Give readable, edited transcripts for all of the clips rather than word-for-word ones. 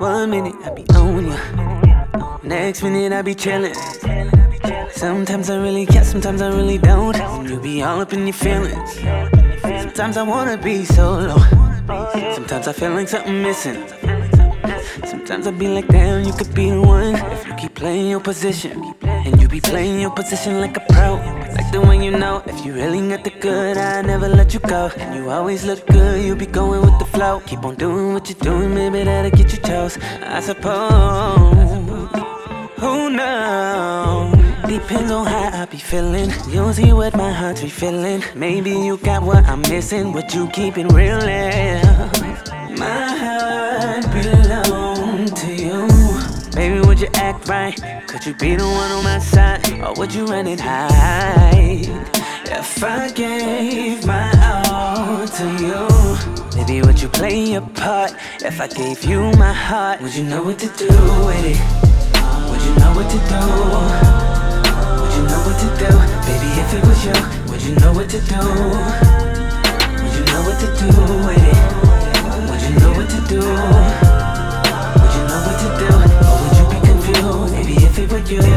1 minute I be on ya, next minute I be chillin'. Sometimes I really care, sometimes I really don't. And you be all up in your feelings. Sometimes I wanna be solo, sometimes I feel like something missing. Sometimes I be like, damn, you could be the one if you keep playing your position. And you be playing your position like a pro, like the one you know. If you really got the good, I never let you go. And you always look good, you be going with the flow. Keep on doing what you're doing, maybe that'll get you chose, I suppose. Who knows? Depends on how I be feeling. You'll see what my heart's be feeling. Maybe you got what I'm missing, but you keep it real. My heart belong to you. Baby, would you act right? Could you be the one on my side? Or would you run and hide? If I gave my all to you, baby, would you play your part? If I gave you my heart, would you know what to do with it? Would you know what to do? Would you know what to do? Baby, if it was you, would you know what to do? Would you know what to do with it? Would you know what to do? Would you know what to do? Or would you be confused? Maybe if it were you.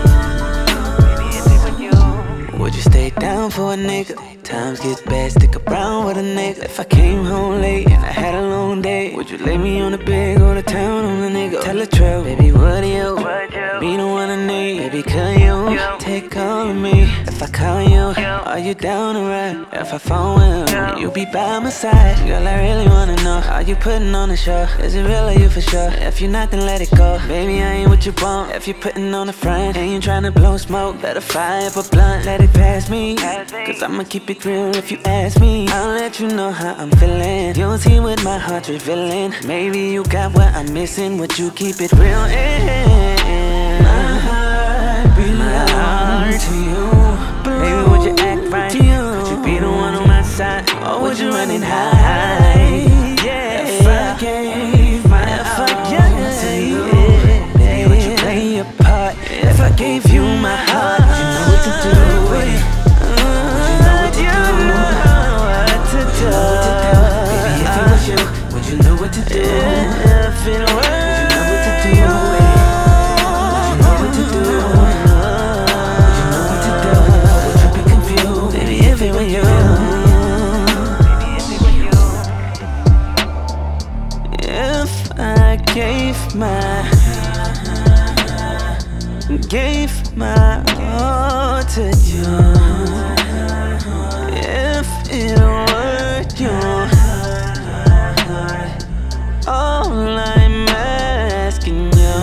Would you stay down for a nigga? Times get bad, stick around with a nigga. If I came home late and I had a long day, would you lay me on the bed, go to town on a nigga? Tell the truth, baby, would you be the one I need? Baby, could you take all of me? If I call you, are you down to ride? If I phone with you be by my side. Girl, I really wanna know, are you putting on a show? Is it real or you for sure? If you're not, then let it go. Baby, I ain't what you want. If you're putting on the front and you tryna blow smoke, better fire up a blunt, let it pass me. Cause I'ma keep it real if you ask me. I'll let you know how I'm feeling. You'll see what my heart's revealing. Maybe you got what I'm missing, would you keep it real? My heart belongs to you. Baby, would you act right? Could you be the one on my side? Or would you run and hide? Yeah, if I gave my all to you, baby, would you play your part? If I gave you my heart, would you know what to do with it? Would you know what to do? Baby, if it was you, would you know what to do? If it were, would you know what to do with it? Would you know what to do? Would you know what to do? Would you be confused? Baby, if it were you. If I gave my all to you, if it were you, all I'm asking you,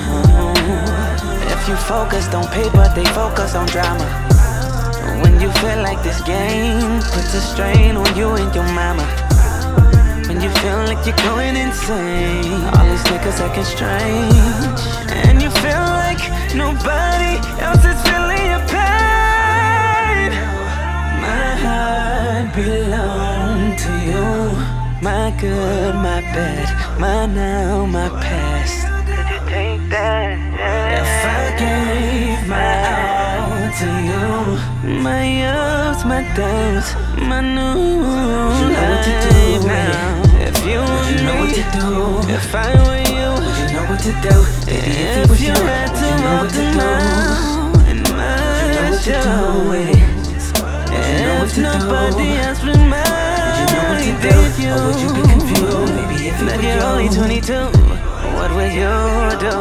if you focused on paper, they focus on drama. When you feel like this game puts a strain on you and your mama. When you feel like you're going insane, all these niggas acting strange, and you feel like nobody else is feeling your pain. My heart belongs to you. My good, my bad, my now, my past. Could you take that? If I gave my all to you, my ups, my downs, my new life now. If you know what to do, if I were you, would you know what to do? If you had to walk the mile in my shoes, if nobody else was mine, did you? Or would you be confused? Maybe if That you're only 22, what would you do?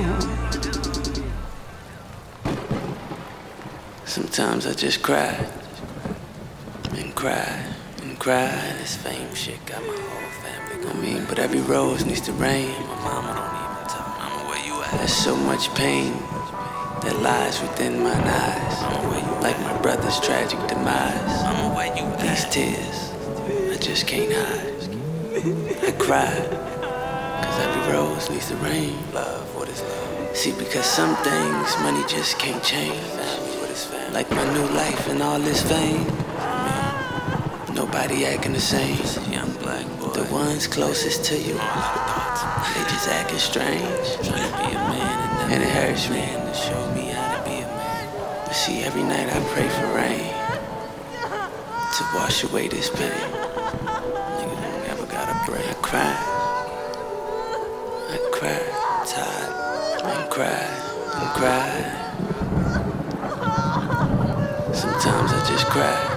Sometimes I just cry and cry and cry. This fame shit got my whole family going. But every rose needs to rain. My mama don't even tell mama where you at. There's so much pain that lies within mine eyes. Mama, where you like my brother's tragic demise. Mama, where you at? These tears I just can't hide. I cry, cause every rose needs to rain. Love, what is love? See, because some things money just can't change. Family, what is family? Like my new life and all this fame. Nobody acting the same. Young black boy. The ones closest to you, they just acting strange. Trying to be a man and it hurts me to show me how to be a man. But see, every night I pray for rain to wash away this pain. Nigga, never gotta pray. I cry. cry, tired, and cry, and cry. Sometimes I just cry.